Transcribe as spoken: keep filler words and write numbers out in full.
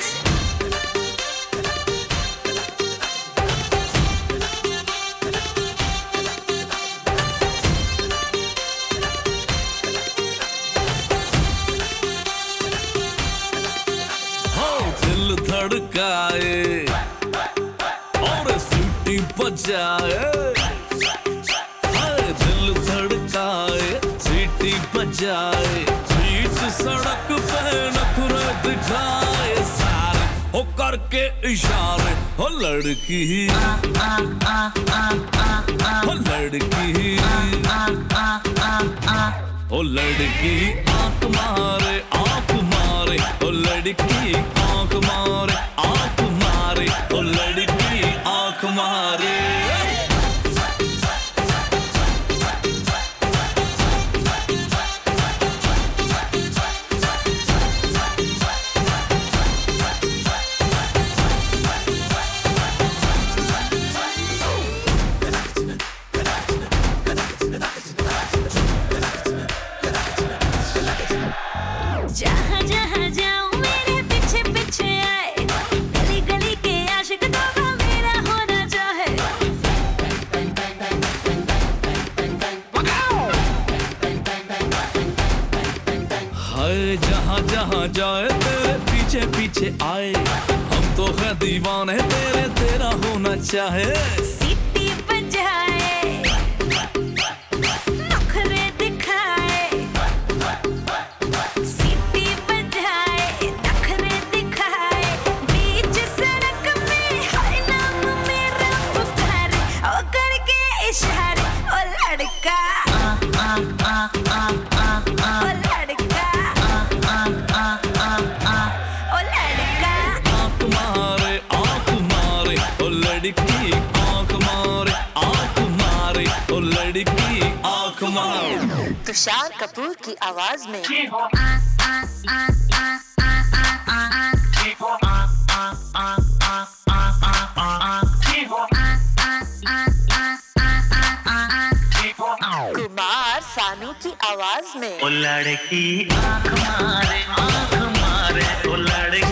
दिल धड़काए और सीटी बजाए, हाय दिल धड़काए सीटी बजाए, बीच सड़क पे नखरे दिखाए सारे हो करके इशारे, हो लड़की हो लड़की हो लड़की आंख मारे आंख मारे, ओ लड़की आंख मारे आंख मारे, ओ लड़की आंख मारे। जहाँ जहाँ जाऊँ मेरे पीछे पीछे आए, गली गली के आशिक तो मेरा होना चाहे। हाय जहाँ जहाँ जाए तेरे पीछे पीछे आए, हम तो है दीवाने तेरे, तेरा होना चाहे। सीटी बजाए नखरे दिखाए, सीटी बजाए नखरे दिखाए, बीच सड़क में हाय नाम मेरा पुकारे, ओ करके इशारे, ओ लड़का ओ लड़का ओ लड़का आंख मारे आंख मारे, ओ लड़की आंख मारे आंख मारे, ओ लड़की आंख मारे। तुषार कपूर की आवाज में कुमार सानू की आवाज में ओ लड़की आंख मारे आंख मारे, ओ लड़की